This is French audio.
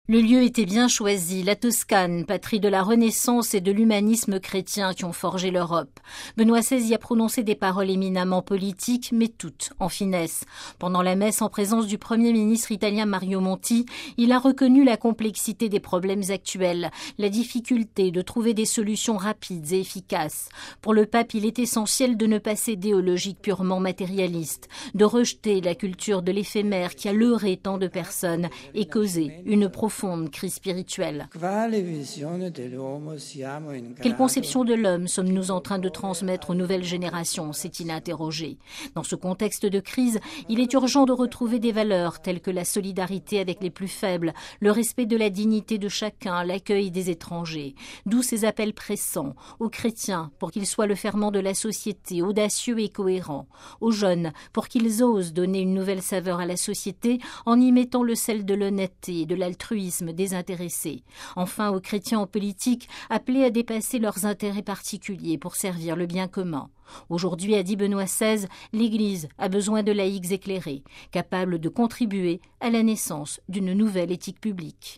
Le lieu était bien choisi, la Toscane, patrie de la Renaissance et de l'humanisme chrétien qui ont forgé l'Europe. Benoît XVI y a prononcé des paroles éminemment politiques, mais toutes en finesse. Pendant la messe en présence du Premier ministre italien Mario Monti, il a reconnu la complexité des problèmes actuels, la difficulté de trouver des solutions rapides et efficaces. Pour le pape, il est essentiel de ne pas céder aux logiques purement matérialistes, de rejeter la culture de l'éphémère qui a leurré tant de personnes et causé une profonde crise spirituelle. Quelle conception de l'homme sommes-nous en train de transmettre aux nouvelles générations, s'est-il interrogé. Dans ce contexte de crise, il est urgent de retrouver des valeurs telles que la solidarité avec les plus faibles, le respect de la dignité de chacun, l'accueil des étrangers. D'où ces appels pressants aux chrétiens pour qu'ils soient le ferment de la société, audacieux et cohérents, aux jeunes pour qu'ils osent donner une nouvelle saveur à la société en y mettant le sel de l'honnêteté et de l'altruisme désintéressés. Enfin, aux chrétiens en politique, appelés à dépasser leurs intérêts particuliers pour servir le bien commun. Aujourd'hui, a dit Benoît XVI, l'Église a besoin de laïcs éclairés, capables de contribuer à la naissance d'une nouvelle éthique publique.